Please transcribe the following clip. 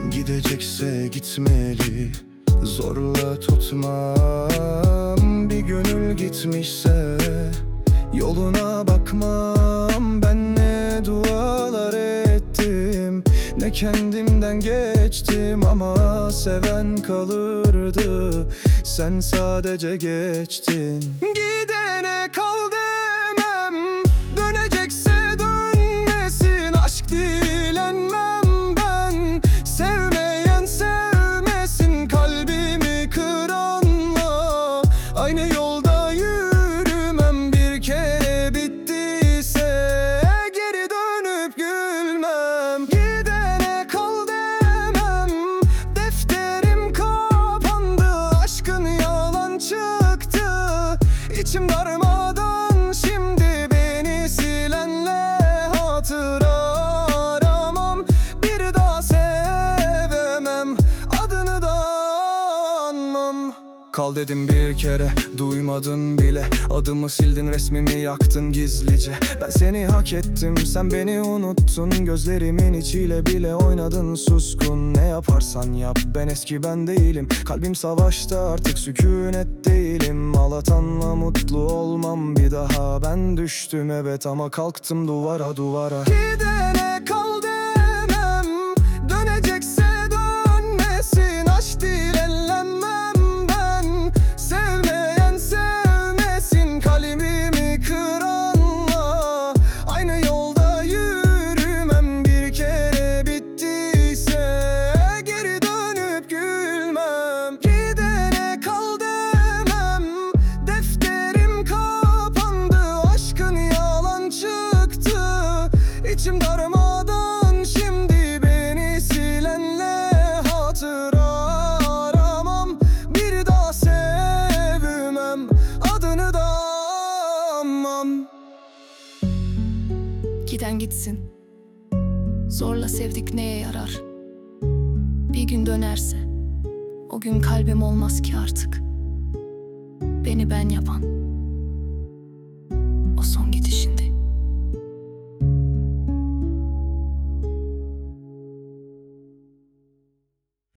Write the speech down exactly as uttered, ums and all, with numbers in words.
Gidecekse gitmeli, zorla tutmam. Bir gönül gitmişse yoluna bakmam. Ben ne dualar ettim, ne kendimden geçtim. Ama seven kalırdı, sen sadece geçtin. Gidene kal demem, dönecekse dönmesin. Aşk dilenmem ben, sevmeyen sevmesin. Kalbimi kıranla aynı yolda yürümem. Bir kere bittiyse geri dönüp gülmem. Gidene kal demem, defterim kapandı. Aşkın yalan çıktı, İçim darmadan şimdi. Beni silenle hatıra aramam. Bir daha sevemem, adını da anmam. Kal dedim bir kere, duymadın bile. Adımı sildin, resmimi yaktın gizlice. Ben seni hak ettim, sen beni unuttun. Gözlerimin içiyle bile oynadın suskun. Ne yaparsan yap, ben eski ben değilim. Kalbim savaşta, artık sükunet değilim. Ağlatanla mutlu olmam bir daha. Ben düştüm evet ama kalktım duvara duvara. Gidene kal demem, dönecekse dönmesin. Aşk dilenmem ben, sevmeyen sevmesin. Kalbimi kıranla aynı yolda yürümem. Bir kere bittiyse geri dönüp gülmem. Gidene kal demem, defterim kapandı. Aşkın yalan çıktı, İçim darmadan şimdi. Beni silenle hatıra aramam. Bir daha sevmem, adını da anmam. Giden gitsin, zorla sevdik neye yarar? Bir gün dönerse, o gün kalbim olmaz ki artık. Beni ben yapan, o son gidiş.